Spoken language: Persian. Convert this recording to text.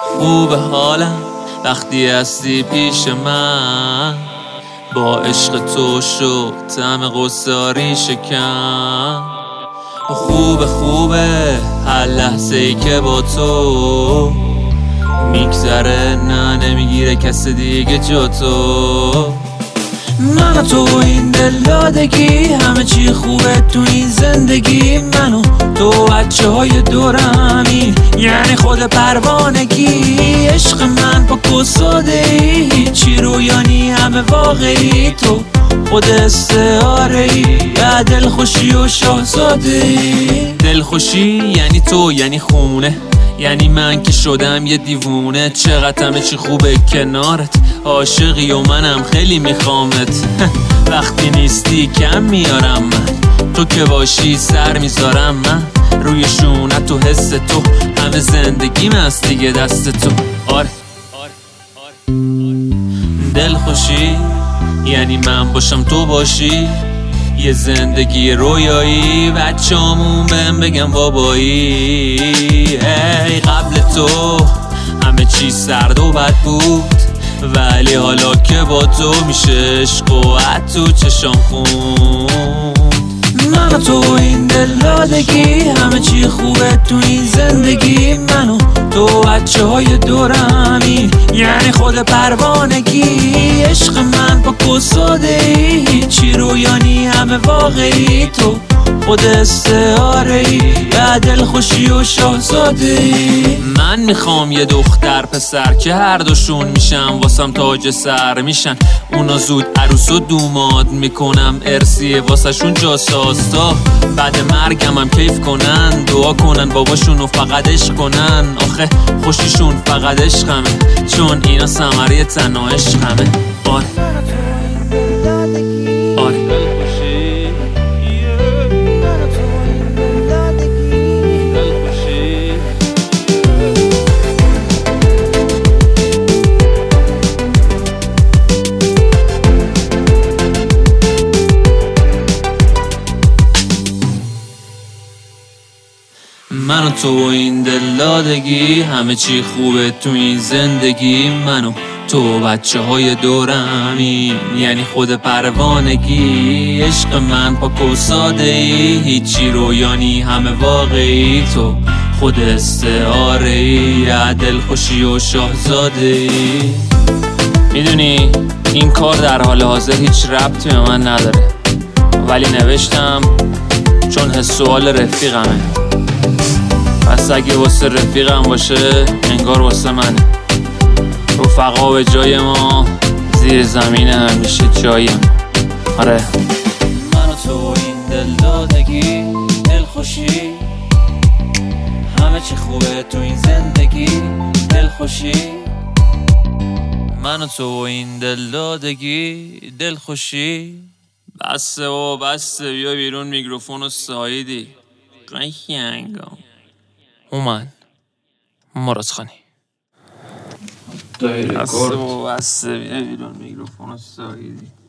خوب حالم وقتی هستی پیش من، با عشق تو شد طعم قصاری شکم. خوبه هر لحظه ای که با تو میگذره، نه نمیگیره کس دیگه جا تو. من و تو این دلدادگی، همه چی خوبه تو این زندگی. من و تو بچه های دورمی، یعنی خود پروانگی. عشق من پاک و ساده ای، هیچی رویانی همه واقعی. تو خود استعاره ای، و دلخوشی و شاهزاده ای. دلخوشی یعنی تو، یعنی خونه، یعنی من که شدم یه دیوونه. چقدر همه چی خوبه کنارت، عاشقی و منم خیلی میخوامت. وقتی نیستی کم میارم من، تو که باشی سر میذارم من. روی شونت و حس تو، همه زندگیم هست دیگه دست تو. آره دلخوشی یعنی من باشم تو باشی، یه زندگی رویایی. بچه‌امون بهم بگم بابایی. ای قبل تو همه چی سرد و بد بود، ولی حالا که با تو میشه عشق و تو چشام خوند. من و تو این دلدادگی، همه چی خوبه تو این زندگی. من و تو بچه های دورمی، یعنی خود پروانگی. عشق من پاک و ساده ای، هیچی رویانی همه واقعی. تو خود استعاره ای، و دلخوشی و شاهزاده ای. من میخوام یه دختر پسر که هر دوشون میشن واسم تاج سر میشن. اونا زود عروس و دوماد میکنم، ارسیه واسه شون جاساستا. بعد مرگم هم کیف کنن، دعا کنن باباشونو فقط عشق کنن. آخه خوشیشون فقط عشقمه، چون اینا ثمره تنها عشقمه. آره من و تو و این دلدادگی، همه چی خوبه تو این زندگی. من و تو بچه های دورمی، یعنی خود پروانگی. عشق من پاک و ساده ای، هیچی رویانی همه واقعی. تو خود استعاره ای، دلخوشی و شاهزاده ای. میدونی این کار در حال حاضر هیچ ربطی به من نداره، ولی نوشتم چون حس و حال رفیقمه. پس اگه واسه رفیقم باشه، انگار واسه منه. رفقا به جای ما، زیر زمین همیشه جایم. آره من و تو این دلدادگی، دلخوشی، همه چی خوبه تو این زندگی. دلخوشی من و تو این دلدادگی، دلخوشی. بسته و بسته، بیا بیرون میکروفون و سایدی قشنگم. اومن مرادخانی بسته و بسته، بیا بیرون میکروفون و سایدی.